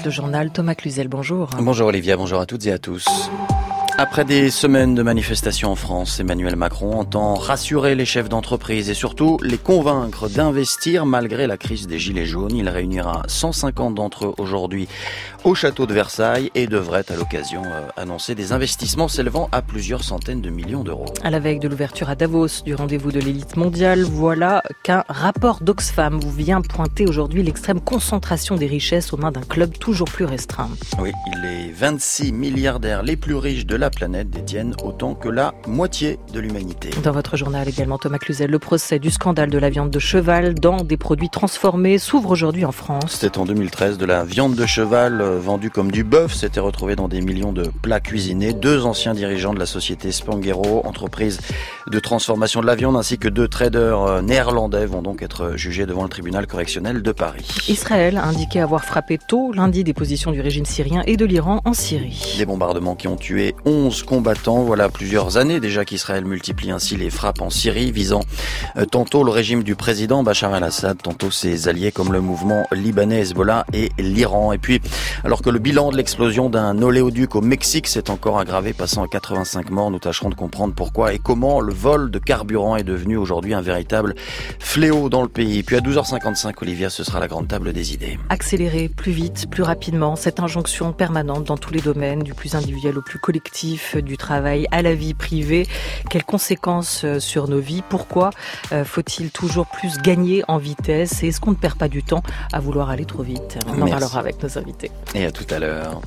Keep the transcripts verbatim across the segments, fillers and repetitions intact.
ce journal. Thomas Cluzel, bonjour. Bonjour Olivia, bonjour à toutes et à tous. Après des semaines de manifestations en France, Emmanuel Macron entend rassurer les chefs d'entreprise et surtout les convaincre d'investir malgré la crise des Gilets jaunes. Il réunira cent cinquante d'entre eux aujourd'hui au château de Versailles et devrait à l'occasion euh, annoncer des investissements s'élevant à plusieurs centaines de millions d'euros. À la veille de l'ouverture à Davos du rendez-vous de l'élite mondiale, voilà qu'un rapport d'Oxfam vous vient pointer aujourd'hui l'extrême concentration des richesses aux mains d'un club toujours plus restreint. Oui, les vingt-six milliardaires les plus riches de la La planète détiennent autant que la moitié de l'humanité. Dans votre journal également, Thomas Cluzel, le procès du scandale de la viande de cheval dans des produits transformés s'ouvre aujourd'hui en France. C'était en deux mille treize, de la viande de cheval vendue comme du bœuf s'était retrouvée dans des millions de plats cuisinés. Deux anciens dirigeants de la société Spanghero, entreprise de transformation de la viande, ainsi que deux traders néerlandais vont donc être jugés devant le tribunal correctionnel de Paris. Israël a indiqué avoir frappé tôt lundi des positions du régime syrien et de l'Iran en Syrie. Des bombardements qui ont tué onze combattants. Voilà plusieurs années déjà qu'Israël multiplie ainsi les frappes en Syrie, visant euh, tantôt le régime du président Bachar el-Assad, tantôt ses alliés comme le mouvement libanais Hezbollah et l'Iran. Et puis, alors que le bilan de l'explosion d'un oléoduc au Mexique s'est encore aggravé, passant à quatre-vingt-cinq morts, nous tâcherons de comprendre pourquoi et comment le vol de carburant est devenu aujourd'hui un véritable fléau dans le pays. Puis à douze heures cinquante-cinq, Olivia, ce sera la grande table des idées. Accélérer plus vite, plus rapidement, cette injonction permanente dans tous les domaines, du plus individuel au plus collectif, du travail à la vie privée. Quelles conséquences sur nos vies? Pourquoi euh, faut-il toujours plus gagner en vitesse? Et est-ce qu'on ne perd pas du temps à vouloir aller trop vite? On en Merci. parlera avec nos invités. Et à tout à l'heure.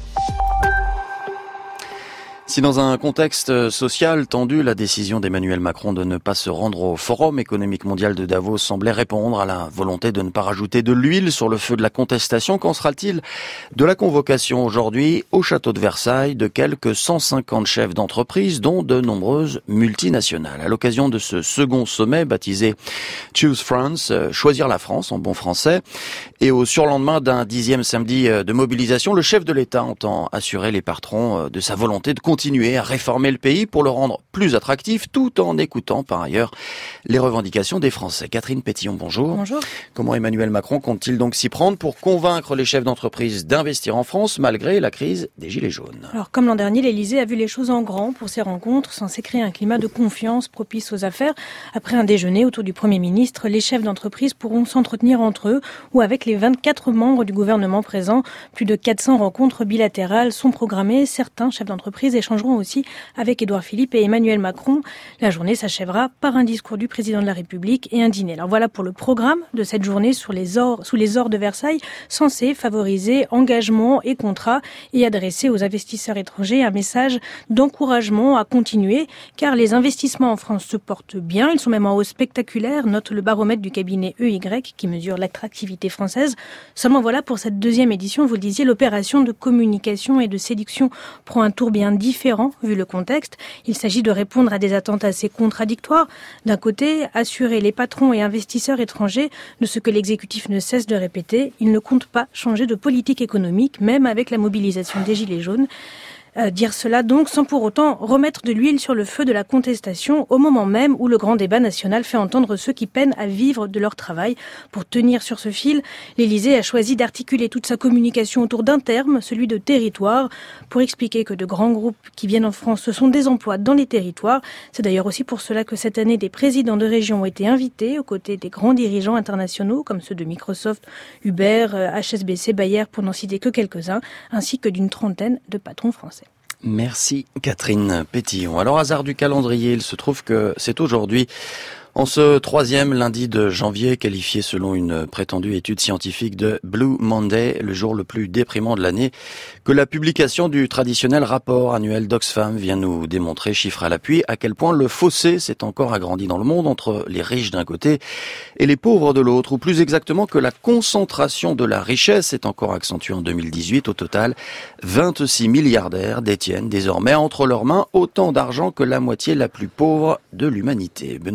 Si dans un contexte social tendu, la décision d'Emmanuel Macron de ne pas se rendre au Forum économique mondial de Davos semblait répondre à la volonté de ne pas rajouter de l'huile sur le feu de la contestation, qu'en sera-t-il de la convocation aujourd'hui au château de Versailles de quelques cent cinquante chefs d'entreprise, dont de nombreuses multinationales? À l'occasion de ce second sommet baptisé Choose France, choisir la France en bon français, et au surlendemain d'un dixième samedi de mobilisation, le chef de l'État entend assurer les patrons de sa volonté de continuer continuer à réformer le pays pour le rendre plus attractif, tout en écoutant par ailleurs les revendications des Français. Catherine Pétillon, bonjour. Bonjour. Comment Emmanuel Macron compte-t-il donc s'y prendre pour convaincre les chefs d'entreprise d'investir en France malgré la crise des Gilets jaunes? Alors, comme l'an dernier, l'Élysée a vu les choses en grand pour ces rencontres, censées créer un climat de confiance propice aux affaires. Après un déjeuner autour du Premier ministre, les chefs d'entreprise pourront s'entretenir entre eux ou avec les vingt-quatre membres du gouvernement présents. Plus de quatre cents rencontres bilatérales sont programmées. Certains chefs d'entreprise échangeront aussi avec Édouard Philippe et Emmanuel Macron. La journée s'achèvera par un discours du président de la République et un dîner. Alors voilà pour le programme de cette journée sur les ors, sous les ors de Versailles, censé favoriser engagement et contrat et adresser aux investisseurs étrangers un message d'encouragement à continuer, car les investissements en France se portent bien. Ils sont même en hausse spectaculaire, note le baromètre du cabinet E Y qui mesure l'attractivité française. Seulement voilà, pour cette deuxième édition, vous le disiez, l'opération de communication et de séduction prend un tour bien différent vu le contexte. Il s'agit de répondre à des attentes assez contradictoires. D'un côté, assurer les patrons et investisseurs étrangers de ce que l'exécutif ne cesse de répéter. Il ne compte pas changer de politique économique, même avec la mobilisation des Gilets jaunes. Euh, dire cela donc sans pour autant remettre de l'huile sur le feu de la contestation au moment même où le grand débat national fait entendre ceux qui peinent à vivre de leur travail. Pour tenir sur ce fil, l'Élysée a choisi d'articuler toute sa communication autour d'un terme, celui de territoire, pour expliquer que de grands groupes qui viennent en France, ce sont des emplois dans les territoires. C'est d'ailleurs aussi pour cela que cette année, des présidents de région ont été invités aux côtés des grands dirigeants internationaux comme ceux de Microsoft, Uber, H S B C, Bayer, pour n'en citer que quelques-uns, ainsi que d'une trentaine de patrons français. Merci Catherine Pétillon. Alors, hasard du calendrier, il se trouve que c'est aujourd'hui, en ce troisième lundi de janvier, qualifié selon une prétendue étude scientifique de Blue Monday, le jour le plus déprimant de l'année, que la publication du traditionnel rapport annuel d'Oxfam vient nous démontrer, chiffre à l'appui, à quel point le fossé s'est encore agrandi dans le monde entre les riches d'un côté et les pauvres de l'autre, ou plus exactement que la concentration de la richesse s'est encore accentuée en deux mille dix-huit. Au total, vingt-six milliardaires détiennent désormais entre leurs mains autant d'argent que la moitié la plus pauvre de l'humanité. Benoît Bousquet.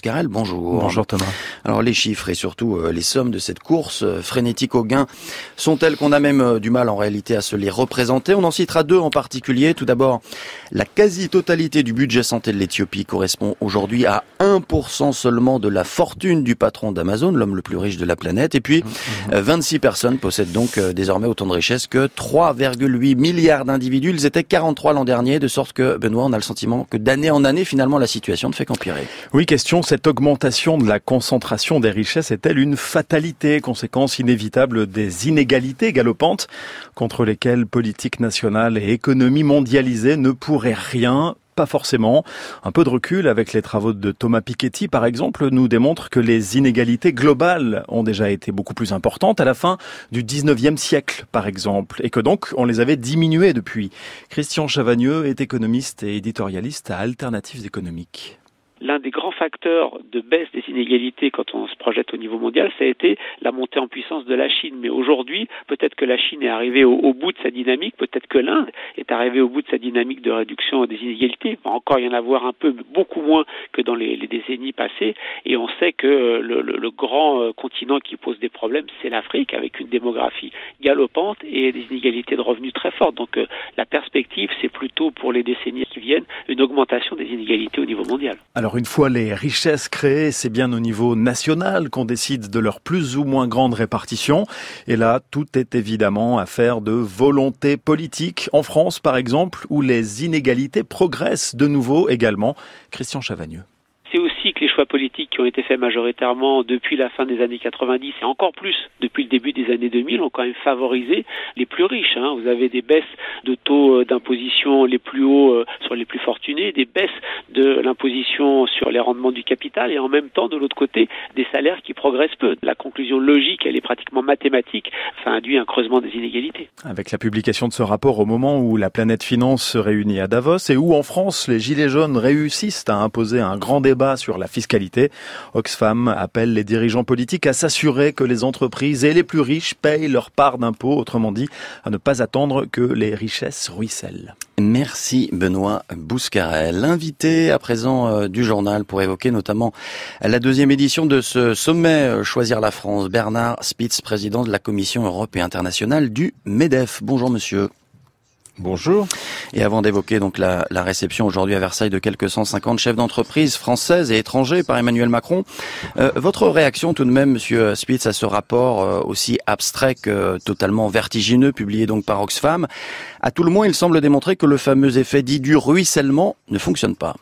Bouscarel, bonjour. Bonjour Thomas. Alors les chiffres et surtout euh, les sommes de cette course euh, frénétique au gain sont telles qu'on a même euh, du mal en réalité à se les représenter. On en citera deux en particulier. Tout d'abord, la quasi-totalité du budget santé de l'Éthiopie correspond aujourd'hui à un pour cent seulement de la fortune du patron d'Amazon, l'homme le plus riche de la planète. Et puis, euh, vingt-six personnes possèdent donc euh, désormais autant de richesses que trois virgule huit milliards d'individus. Ils étaient quarante-trois l'an dernier, de sorte que, Benoît, on a le sentiment que d'année en année, finalement, la situation ne fait qu'empirer. Oui, question, cette augmentation de la concentration des richesses est-elle une fatalité, conséquence inévitable des inégalités galopantes contre lesquelles politique nationale et économie mondialisée ne pourraient rien? Pas forcément. Un peu de recul avec les travaux de Thomas Piketty, par exemple, nous démontre que les inégalités globales ont déjà été beaucoup plus importantes à la fin du dix-neuvième siècle, par exemple, et que donc on les avait diminuées depuis. Christian Chavagneux est économiste et éditorialiste à Alternatives économiques. L'un des grands facteurs de baisse des inégalités quand on se projette au niveau mondial, ça a été la montée en puissance de la Chine. Mais aujourd'hui, peut-être que la Chine est arrivée au, au bout de sa dynamique, peut-être que l'Inde est arrivée au bout de sa dynamique de réduction des inégalités. Il va encore y en avoir un peu, beaucoup moins que dans les, les décennies passées. Et on sait que le, le, le grand continent qui pose des problèmes, c'est l'Afrique, avec une démographie galopante et des inégalités de revenus très fortes. Donc euh, la perspective, c'est plutôt pour les décennies qui viennent, une augmentation des inégalités au niveau mondial. Alors une fois les richesses créées, c'est bien au niveau national qu'on décide de leur plus ou moins grande répartition. Et là, tout est évidemment affaire de volonté politique. En France, par exemple, où les inégalités progressent de nouveau également. Christian Chavagneux. C'est aussi que les choix politiques qui ont été faits majoritairement depuis la fin des années quatre-vingt-dix et encore plus depuis le début des années deux mille ont quand même favorisé les plus riches. Hein. Vous avez des baisses de taux d'imposition les plus hauts sur les plus fortunés, des baisses de l'imposition sur les rendements du capital et en même temps, de l'autre côté, des salaires qui progressent peu. La conclusion logique, elle est pratiquement mathématique, ça induit un creusement des inégalités. Avec la publication de ce rapport au moment où la planète finance se réunit à Davos et où en France, les Gilets jaunes réussissent à imposer un grand débat sur la fiscalité, Oxfam appelle les dirigeants politiques à s'assurer que les entreprises et les plus riches payent leur part d'impôt, autrement dit, à ne pas attendre que les richesses ruissellent. Merci Benoît Bouscarel. L'invité à présent euh, du journal pour évoquer notamment la deuxième édition de ce sommet euh, Choisir la France, Bernard Spitz, président de la Commission Europe et Internationale du MEDEF. Bonjour monsieur. Bonjour. Et avant d'évoquer donc la, la réception aujourd'hui à Versailles de quelques cent cinquante chefs d'entreprise françaises et étrangers par Emmanuel Macron, euh, votre réaction tout de même, monsieur Spitz, à ce rapport euh, aussi abstrait que totalement vertigineux, publié donc par Oxfam, à tout le moins il semble démontrer que le fameux effet dit du ruissellement ne fonctionne pas.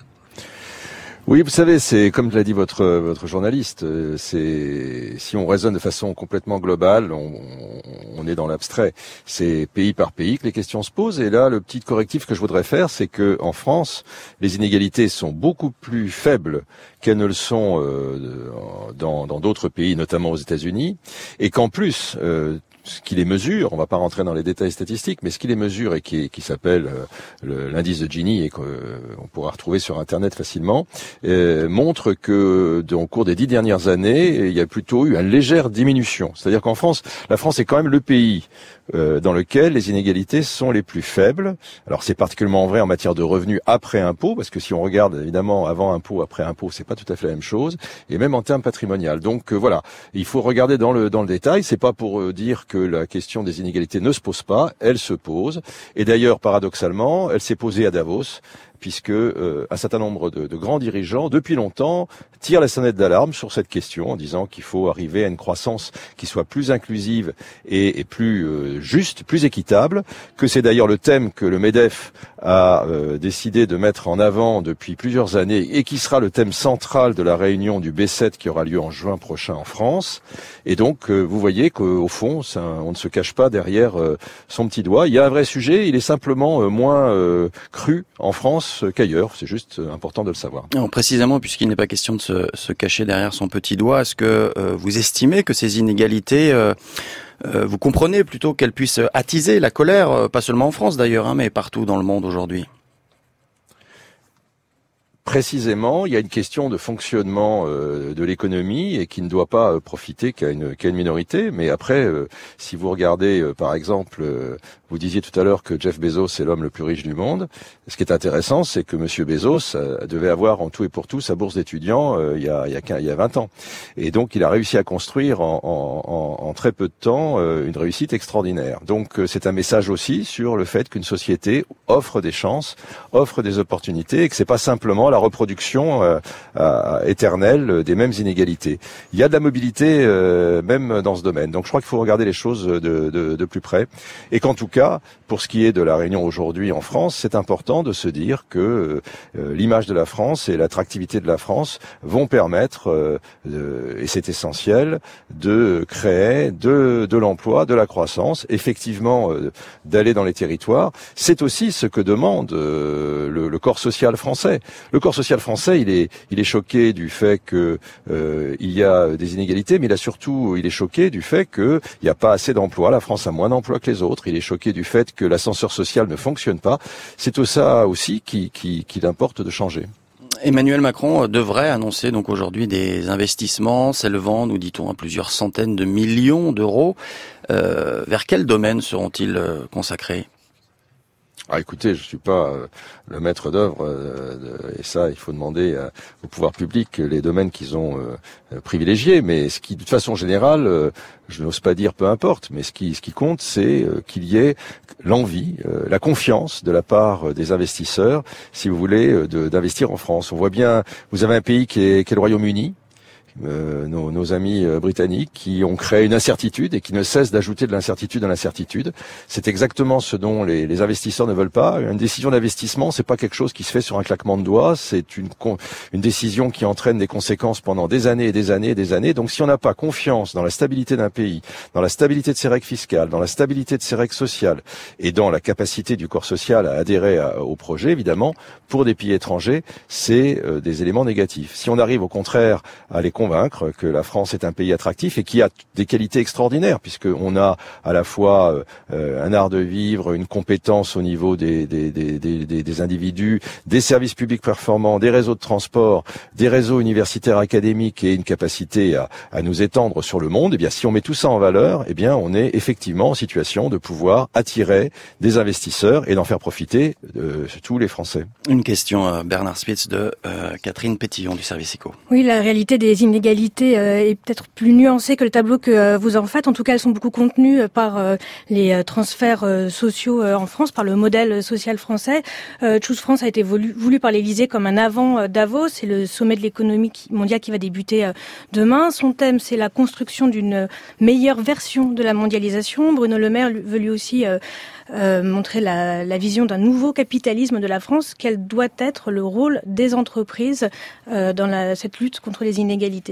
Oui, vous savez, c'est comme l'a dit votre votre journaliste, c'est si on raisonne de façon complètement globale, on, on est dans l'abstrait. C'est pays par pays que les questions se posent. Et là, le petit correctif que je voudrais faire, c'est que en France, les inégalités sont beaucoup plus faibles qu'elles ne le sont euh, dans dans d'autres pays, notamment aux États-Unis, et qu'en plus euh, ce qui les mesure, on va pas rentrer dans les détails statistiques, mais ce qui les mesure et qui, qui s'appelle euh, l'indice de Gini et qu'on euh, pourra retrouver sur Internet facilement, euh, montre que au cours des dix dernières années, il y a plutôt eu une légère diminution. C'est-à-dire qu'en France, la France est quand même le pays euh, dans lequel les inégalités sont les plus faibles. Alors c'est particulièrement vrai en matière de revenus après impôt, parce que si on regarde évidemment avant impôt, après impôt, c'est pas tout à fait la même chose, et même en termes patrimonial. Donc euh, voilà, il faut regarder dans le dans le détail. C'est pas pour euh, dire que la question des inégalités ne se pose pas, elle se pose. Et d'ailleurs, paradoxalement, elle s'est posée à Davos, puisque euh, un certain nombre de, de grands dirigeants, depuis longtemps, tirent la sonnette d'alarme sur cette question en disant qu'il faut arriver à une croissance qui soit plus inclusive et, et plus euh, juste, plus équitable, que c'est d'ailleurs le thème que le MEDEF a euh, décidé de mettre en avant depuis plusieurs années et qui sera le thème central de la réunion du B sept qui aura lieu en juin prochain en France. Et donc, euh, vous voyez qu'au fond, ça, on ne se cache pas derrière euh, son petit doigt. Il y a un vrai sujet, il est simplement euh, moins euh, cru en France qu'ailleurs. C'est juste important de le savoir. Alors, précisément, puisqu'il n'est pas question de se, se cacher derrière son petit doigt, est-ce que euh, vous estimez que ces inégalités, euh, euh, vous comprenez plutôt qu'elles puissent attiser la colère, euh, pas seulement en France d'ailleurs, hein, mais partout dans le monde aujourd'hui ? précisément, il y a une question de fonctionnement euh, de l'économie et qui ne doit pas euh, profiter qu'à une, qu'à une minorité. Mais après, euh, si vous regardez, euh, par exemple, euh, vous disiez tout à l'heure que Jeff Bezos est l'homme le plus riche du monde. Ce qui est intéressant, c'est que Monsieur Bezos euh, devait avoir en tout et pour tout sa bourse d'étudiant euh, il y a, il y a, il y a vingt ans. Et donc, il a réussi à construire en, en, en, en très peu de temps euh, une réussite extraordinaire. Donc, euh, c'est un message aussi sur le fait qu'une société offre des chances, offre des opportunités et que c'est pas simplement la reproduction euh, euh, éternelle des mêmes inégalités. Il y a de la mobilité euh, même dans ce domaine. Donc je crois qu'il faut regarder les choses de, de, de plus près. Et qu'en tout cas, pour ce qui est de la Réunion aujourd'hui en France, c'est important de se dire que euh, l'image de la France et l'attractivité de la France vont permettre, euh, de, et c'est essentiel, de créer de, de l'emploi, de la croissance, effectivement euh, d'aller dans les territoires. C'est aussi ce que demande euh, le, le corps social français. Le corps social français, il est, il est choqué du fait que euh, il y a des inégalités, mais il a surtout, il est choqué du fait qu'il n'y a pas assez d'emplois. La France a moins d'emplois que les autres. Il est choqué du fait que l'ascenseur social ne fonctionne pas. C'est tout ça aussi qui, qui, qu'il importe de changer. Emmanuel Macron devrait annoncer donc aujourd'hui des investissements s'élevant, nous dit-on, à plusieurs centaines de millions d'euros. Euh, vers quel domaine seront-ils consacrés ? Ah, écoutez, je suis pas euh, le maître d'œuvre euh, de, et ça, il faut demander euh, au pouvoir public les domaines qu'ils ont euh, privilégiés. Mais ce qui, de façon générale, euh, je n'ose pas dire peu importe, mais ce qui, ce qui compte, c'est euh, qu'il y ait l'envie, euh, la confiance de la part des investisseurs, si vous voulez, euh, de, d'investir en France. On voit bien, vous avez un pays qui est, qui est le Royaume-Uni. Euh, nos, nos amis euh, britanniques qui ont créé une incertitude et qui ne cessent d'ajouter de l'incertitude à l'incertitude. C'est exactement ce dont les, les investisseurs ne veulent pas. Une décision d'investissement, c'est pas quelque chose qui se fait sur un claquement de doigts. C'est une, une décision qui entraîne des conséquences pendant des années et des années et des années. Donc, si on n'a pas confiance dans la stabilité d'un pays, dans la stabilité de ses règles fiscales, dans la stabilité de ses règles sociales et dans la capacité du corps social à adhérer à, au projet, évidemment, pour des pays étrangers, c'est euh, des éléments négatifs. Si on arrive au contraire à les convaincre que la France est un pays attractif et qui a des qualités extraordinaires, puisqu'on a à la fois euh, un art de vivre, une compétence au niveau des, des, des, des, des individus, des services publics performants, des réseaux de transport, des réseaux universitaires académiques et une capacité à, à nous étendre sur le monde. Et bien, si on met tout ça en valeur, eh bien, on est effectivement en situation de pouvoir attirer des investisseurs et d'en faire profiter euh, tous les Français. Une question, euh, Bernard Spitz, de euh, Catherine Pétillon du service éco. Oui, la réalité des inégalités euh, est peut-être plus nuancée que le tableau que euh, vous en faites. En tout cas, elles sont beaucoup contenues euh, par euh, les euh, transferts euh, sociaux euh, en France, par le modèle social français. Euh, Choose France a été voulu, voulu par l'Élysée comme un avant euh, Davos. C'est le sommet de l'économie mondiale qui va débuter euh, demain. Son thème, c'est la construction d'une meilleure version de la mondialisation. Bruno Le Maire veut lui aussi euh, euh, montrer la, la vision d'un nouveau capitalisme de la France. Quel doit être le rôle des entreprises euh, dans la, cette lutte contre les inégalités?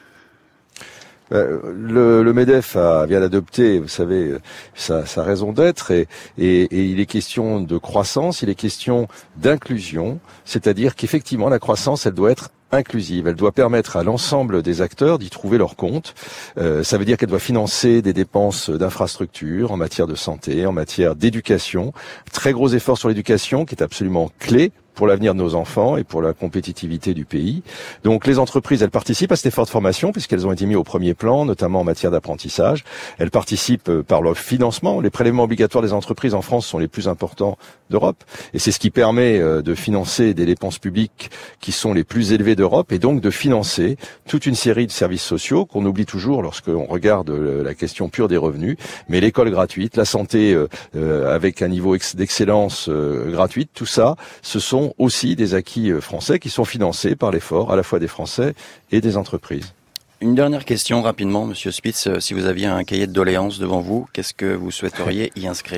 Le, le MEDEF a, vient d'adopter, vous savez, sa, sa raison d'être et, et, et il est question de croissance, il est question d'inclusion, c'est-à-dire qu'effectivement la croissance, elle doit être inclusive, elle doit permettre à l'ensemble des acteurs d'y trouver leur compte. Euh, ça veut dire qu'elle doit financer des dépenses d'infrastructures en matière de santé, en matière d'éducation. Très gros effort sur l'éducation qui est absolument clé pour l'avenir de nos enfants et pour la compétitivité du pays. Donc les entreprises, elles participent à cet effort de formation puisqu'elles ont été mises au premier plan, notamment en matière d'apprentissage. Elles participent par leur financement. Les prélèvements obligatoires des entreprises en France sont les plus importants d'Europe et c'est ce qui permet de financer des dépenses publiques qui sont les plus élevées d'Europe et donc de financer toute une série de services sociaux qu'on oublie toujours lorsqu'on regarde la question pure des revenus. Mais l'école gratuite, la santé euh, avec un niveau d'excellence euh, gratuite, tout ça, ce sont aussi des acquis français qui sont financés par l'effort à la fois des Français et des entreprises. Une dernière question rapidement, Monsieur Spitz. Si vous aviez un cahier de doléances devant vous, qu'est-ce que vous souhaiteriez y inscrire ?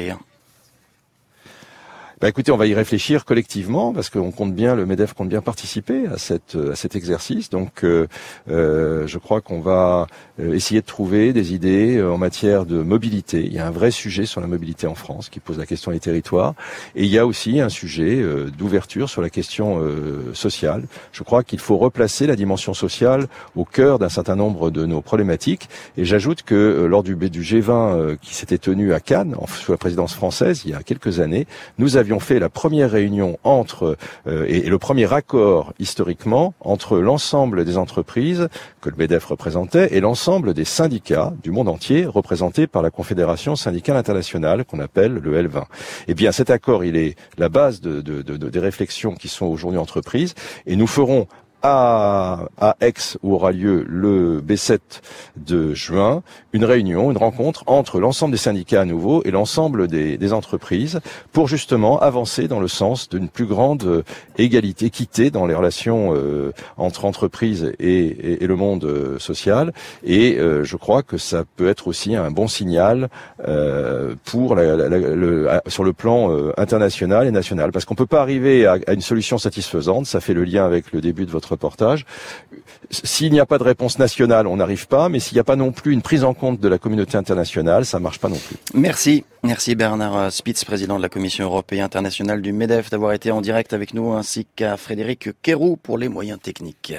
Bah écoutez, on va y réfléchir collectivement parce qu'on compte bien, le MEDEF compte bien participer à cette à cet exercice. Donc, euh, euh, je crois qu'on va essayer de trouver des idées en matière de mobilité. Il y a un vrai sujet sur la mobilité en France qui pose la question des territoires, et il y a aussi un sujet euh, d'ouverture sur la question euh, sociale. Je crois qu'il faut replacer la dimension sociale au cœur d'un certain nombre de nos problématiques. Et j'ajoute que euh, lors du, du G vingt euh, qui s'était tenu à Cannes, en, sous la présidence française, il y a quelques années, nous avions avions fait la première réunion entre euh, et, et le premier accord historiquement entre l'ensemble des entreprises que le MEDEF représentait et l'ensemble des syndicats du monde entier représentés par la Confédération syndicale internationale qu'on appelle le L vingt. Eh bien, cet accord, il est la base de, de, de, de des réflexions qui sont aujourd'hui entreprises, et nous ferons à, à Aix, où aura lieu le B sept de juin, une réunion, une rencontre entre l'ensemble des syndicats à nouveau et l'ensemble des, des entreprises pour justement avancer dans le sens d'une plus grande égalité, équité dans les relations euh, entre entreprises et, et, et le monde euh, social. Et euh, je crois que ça peut être aussi un bon signal euh, pour la, la, la, le, sur le plan euh, international et national, parce qu'on peut pas arriver à, à une solution satisfaisante. Ça fait le lien avec le début de votre reportage. S'il n'y a pas de réponse nationale, on n'arrive pas, mais s'il n'y a pas non plus une prise en compte de la communauté internationale, ça marche pas non plus. Merci. Merci Bernard Spitz, président de la Commission européenne internationale du MEDEF, d'avoir été en direct avec nous, ainsi qu'à Frédéric Quérou pour les moyens techniques.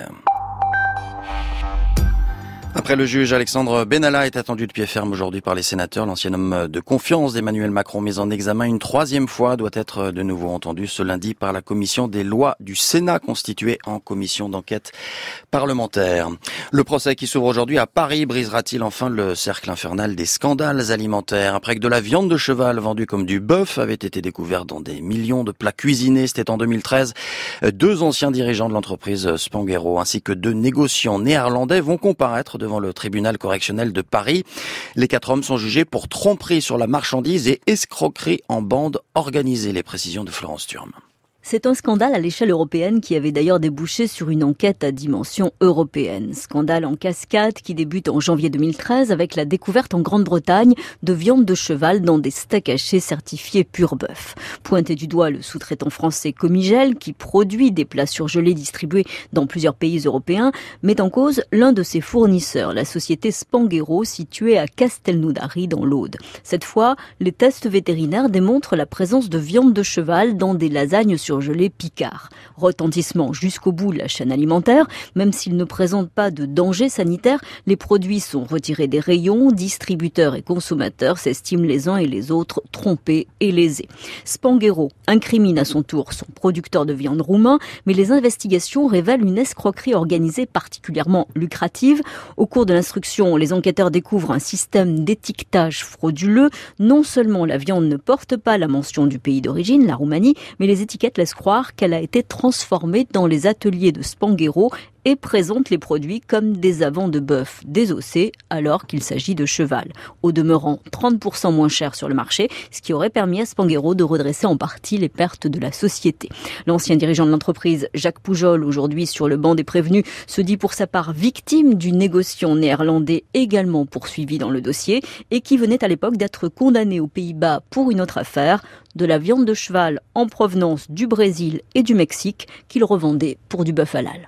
Après le juge, Alexandre Benalla est attendu de pied ferme aujourd'hui par les sénateurs. L'ancien homme de confiance d'Emmanuel Macron, mis en examen une troisième fois, doit être de nouveau entendu ce lundi par la commission des lois du Sénat, constituée en commission d'enquête parlementaire. Le procès qui s'ouvre aujourd'hui à Paris brisera-t-il enfin le cercle infernal des scandales alimentaires? Après que de la viande de cheval vendue comme du bœuf avait été découverte dans des millions de plats cuisinés, c'était en deux mille treize, deux anciens dirigeants de l'entreprise Spanghero ainsi que deux négociants néerlandais vont comparaître devant le tribunal correctionnel de Paris. Les quatre hommes sont jugés pour tromperie sur la marchandise et escroquerie en bande organisée. Les précisions de Florence Thurme. C'est un scandale à l'échelle européenne qui avait d'ailleurs débouché sur une enquête à dimension européenne. Scandale en cascade qui débute en janvier deux mille treize avec la découverte en Grande-Bretagne de viande de cheval dans des steaks hachés certifiés pur bœuf. Pointé du doigt le sous-traitant français Comigel qui produit des plats surgelés distribués dans plusieurs pays européens, met en cause l'un de ses fournisseurs, la société Spanghero située à Castelnaudary dans l'Aude. Cette fois, les tests vétérinaires démontrent la présence de viande de cheval dans des lasagnes sur surgelé Picard. Retentissement jusqu'au bout de la chaîne alimentaire, même s'ils ne présentent pas de danger sanitaire, les produits sont retirés des rayons, distributeurs et consommateurs s'estiment les uns et les autres trompés et lésés. Spanghero incrimine à son tour son producteur de viande roumain, mais les investigations révèlent une escroquerie organisée particulièrement lucrative. Au cours de l'instruction, les enquêteurs découvrent un système d'étiquetage frauduleux. Non seulement la viande ne porte pas la mention du pays d'origine, la Roumanie, mais les étiquettes laisse croire qu'elle a été transformée dans les ateliers de Spanghero et présente les produits comme des avants de bœuf désossés alors qu'il s'agit de cheval. Au demeurant, trente pour cent moins cher sur le marché, ce qui aurait permis à Spanghero de redresser en partie les pertes de la société. L'ancien dirigeant de l'entreprise, Jacques Poujol, aujourd'hui sur le banc des prévenus, se dit pour sa part victime du négociant néerlandais également poursuivi dans le dossier et qui venait à l'époque d'être condamné aux Pays-Bas pour une autre affaire, de la viande de cheval en provenance du Brésil et du Mexique qu'il revendait pour du bœuf halal.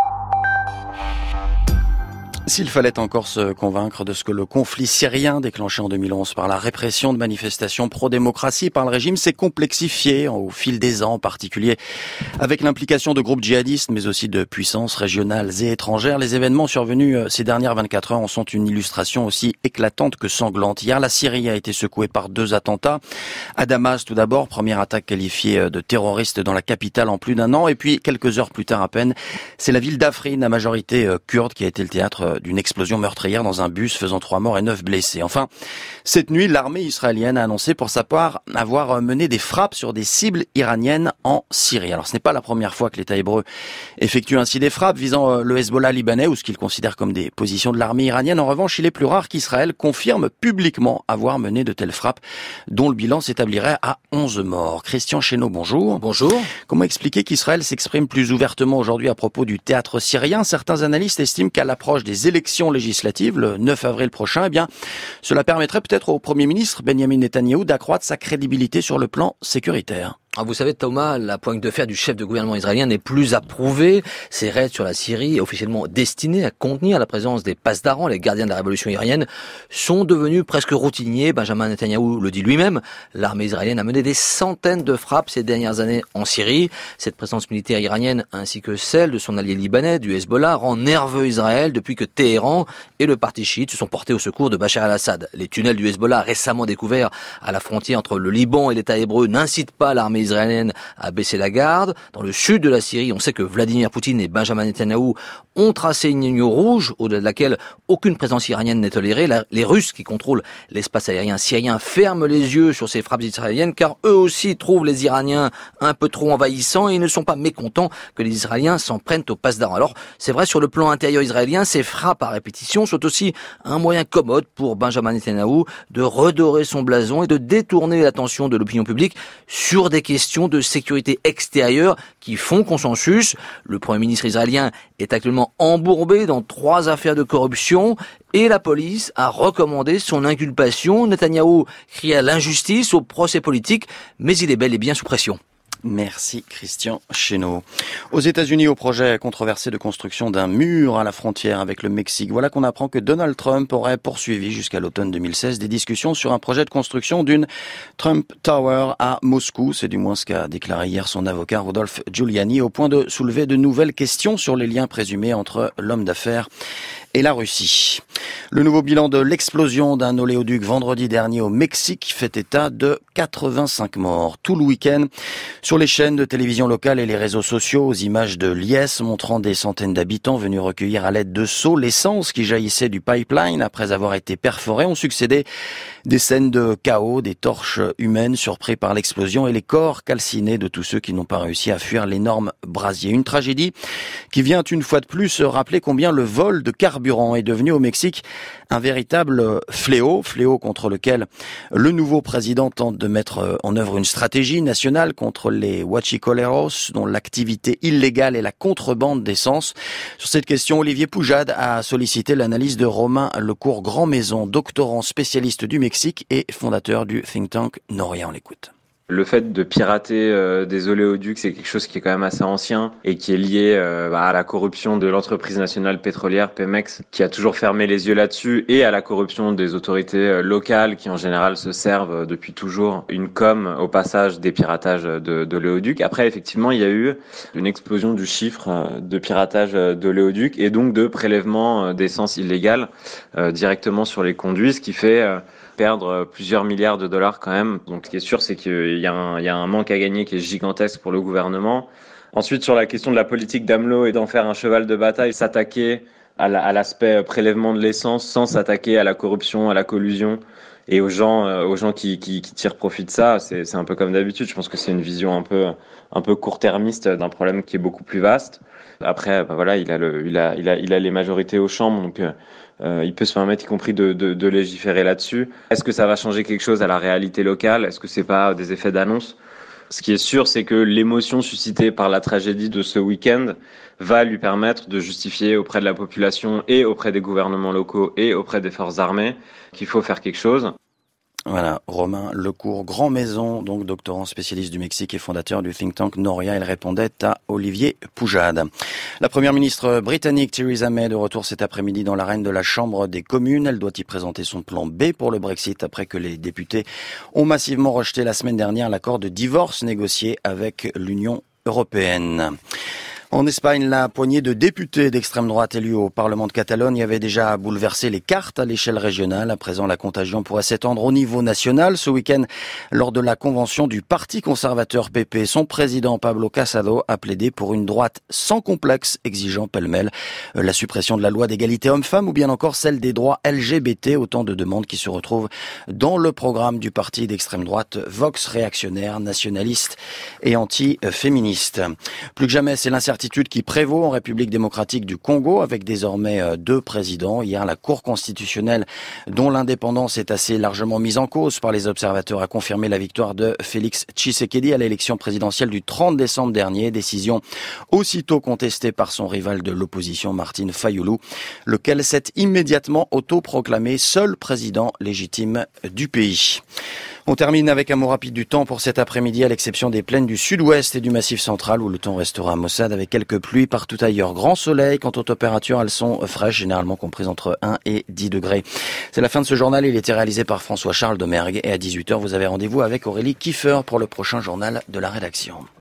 S'il fallait encore se convaincre de ce que le conflit syrien déclenché en deux mille onze par la répression de manifestations pro-démocratie par le régime s'est complexifié au fil des ans, en particulier avec l'implication de groupes djihadistes mais aussi de puissances régionales et étrangères, les événements survenus ces dernières vingt-quatre heures en sont une illustration aussi éclatante que sanglante. Hier, la Syrie a été secouée par deux attentats. À Damas, tout d'abord, première attaque qualifiée de terroriste dans la capitale en plus d'un an. Et puis, quelques heures plus tard à peine, c'est la ville d'Afrin, à majorité kurde, qui a été le théâtre d'une explosion meurtrière dans un bus faisant trois morts et neuf blessés. Enfin, cette nuit, l'armée israélienne a annoncé pour sa part avoir mené des frappes sur des cibles iraniennes en Syrie. Alors ce n'est pas la première fois que l'État hébreu effectue ainsi des frappes visant le Hezbollah libanais ou ce qu'il considère comme des positions de l'armée iranienne. En revanche, il est plus rare qu'Israël confirme publiquement avoir mené de telles frappes dont le bilan s'établirait à onze morts. Christian Chesneau, bonjour. Bonjour. Comment expliquer qu'Israël s'exprime plus ouvertement aujourd'hui à propos du théâtre syrien? Certains analystes estiment qu'à l'approche des élections législatives le neuf avril prochain, eh bien, cela permettrait peut-être au Premier ministre Benjamin Netanyahou d'accroître sa crédibilité sur le plan sécuritaire. Vous savez, Thomas, la poigne de fer du chef de gouvernement israélien n'est plus approuvée. Ces raids sur la Syrie, officiellement destinés à contenir la présence des pasdaran, les gardiens de la révolution iranienne, sont devenus presque routiniers. Benjamin Netanyahou le dit lui-même. L'armée israélienne a mené des centaines de frappes ces dernières années en Syrie. Cette présence militaire iranienne, ainsi que celle de son allié libanais, du Hezbollah, rend nerveux Israël depuis que Téhéran et le parti chiite se sont portés au secours de Bachar el-Assad. Les tunnels du Hezbollah, récemment découverts à la frontière entre le Liban et l'État hébreu, n'incitent pas l'armée l'armée israélienne a baissé la garde. Dans le sud de la Syrie, on sait que Vladimir Poutine et Benjamin Netanyahou ont tracé une ligne rouge au-delà de laquelle aucune présence iranienne n'est tolérée. La, les Russes qui contrôlent l'espace aérien syrien ferment les yeux sur ces frappes israéliennes car eux aussi trouvent les Iraniens un peu trop envahissants et ils ne sont pas mécontents que les Israéliens s'en prennent au passe-d'armes. Alors, c'est vrai, sur le plan intérieur israélien, ces frappes à répétition sont aussi un moyen commode pour Benjamin Netanyahou de redorer son blason et de détourner l'attention de l'opinion publique sur des questions de sécurité extérieure qui font consensus. Le Premier ministre israélien est actuellement embourbé dans trois affaires de corruption et la police a recommandé son inculpation. Netanyahou crie à l'injustice, au procès politique, mais il est bel et bien sous pression. Merci Christian Chesneau. Aux États-Unis, au projet controversé de construction d'un mur à la frontière avec le Mexique, voilà qu'on apprend que Donald Trump aurait poursuivi jusqu'à l'automne deux mille seize des discussions sur un projet de construction d'une Trump Tower à Moscou. C'est du moins ce qu'a déclaré hier son avocat Rudolph Giuliani, au point de soulever de nouvelles questions sur les liens présumés entre l'homme d'affaires et la Russie. Le nouveau bilan de l'explosion d'un oléoduc vendredi dernier au Mexique fait état de quatre-vingt-cinq morts. Tout le week-end, sur les chaînes de télévision locales et les réseaux sociaux, aux images de liesses montrant des centaines d'habitants venus recueillir à l'aide de seaux l'essence qui jaillissait du pipeline après avoir été perforée, ont succédé des scènes de chaos, des torches humaines surpris par l'explosion et les corps calcinés de tous ceux qui n'ont pas réussi à fuir l'énorme brasier. Une tragédie qui vient une fois de plus rappeler combien le vol de carburant est devenu au Mexique un véritable fléau, fléau contre lequel le nouveau président tente de mettre en œuvre une stratégie nationale contre les huachicoleros, dont l'activité illégale est la contrebande d'essence. Sur cette question, Olivier Poujade a sollicité l'analyse de Romain Lecourt Grand-Maison, doctorant spécialiste du Mexique et fondateur du think tank Noria. On l'écoute. Le fait de pirater euh, des oléoducs, c'est quelque chose qui est quand même assez ancien et qui est lié euh, à la corruption de l'entreprise nationale pétrolière Pemex, qui a toujours fermé les yeux là-dessus, et à la corruption des autorités euh, locales qui en général se servent euh, depuis toujours une com au passage des piratages de, d'oléoducs. Après, effectivement, il y a eu une explosion du chiffre euh, de piratage d'oléoducs et donc de prélèvement euh, d'essence illégale euh, directement sur les conduits, ce qui fait euh, perdre plusieurs milliards de dollars quand même. Donc ce qui est sûr, c'est qu'il y a un, il y a un manque à gagner qui est gigantesque pour le gouvernement. Ensuite, sur la question de la politique d'AMLO et d'en faire un cheval de bataille, s'attaquer à, la, à l'aspect prélèvement de l'essence sans s'attaquer à la corruption, à la collusion et aux gens, euh, aux gens qui, qui, qui tirent profit de ça, c'est, c'est un peu comme d'habitude. Je pense que c'est une vision un peu, un peu court-termiste d'un problème qui est beaucoup plus vaste. Après, ben voilà, il a le, il a, il a, il a les majorités aux chambres, donc euh, il peut se permettre, y compris de, de, de légiférer là-dessus. Est-ce que ça va changer quelque chose à la réalité locale ? Est-ce que c'est pas des effets d'annonce ? Ce qui est sûr, c'est que l'émotion suscitée par la tragédie de ce week-end va lui permettre de justifier auprès de la population et auprès des gouvernements locaux et auprès des forces armées qu'il faut faire quelque chose. Voilà, Romain Lecourt Grand-Maison, donc doctorant spécialiste du Mexique et fondateur du think tank Noria. Il répondait à Olivier Poujade. La première ministre britannique Theresa May de retour cet après-midi dans l'arène de la Chambre des communes. Elle doit y présenter son plan B pour le Brexit après que les députés ont massivement rejeté la semaine dernière l'accord de divorce négocié avec l'Union européenne. En Espagne, la poignée de députés d'extrême droite élus au Parlement de Catalogne avait déjà bouleversé les cartes à l'échelle régionale. À présent, la contagion pourrait s'étendre au niveau national. Ce week-end, lors de la convention du Parti conservateur P P, son président Pablo Casado a plaidé pour une droite sans complexe, exigeant pêle-mêle la suppression de la loi d'égalité homme-femme ou bien encore celle des droits L G B T, autant de demandes qui se retrouvent dans le programme du parti d'extrême droite Vox réactionnaire, nationaliste et anti-féministe. Plus que jamais, c'est l'incertitude qui prévaut en République démocratique du Congo, avec désormais deux présidents. Hier, la Cour constitutionnelle, dont l'indépendance est assez largement mise en cause par les observateurs, a confirmé la victoire de Félix Tshisekedi à l'élection présidentielle du trente décembre dernier. Décision aussitôt contestée par son rival de l'opposition, Martin Fayulu, lequel s'est immédiatement autoproclamé seul président légitime du pays. On termine avec un mot rapide du temps pour cet après-midi, à l'exception des plaines du sud-ouest et du massif central où le temps restera maussade avec quelques pluies. Partout ailleurs, grand soleil. Quant aux températures, elles sont fraîches, généralement comprises entre un et dix degrés. C'est la fin de ce journal. Il était réalisé par François-Charles Domergue et à dix-huit heures, vous avez rendez-vous avec Aurélie Kiefer pour le prochain journal de la rédaction.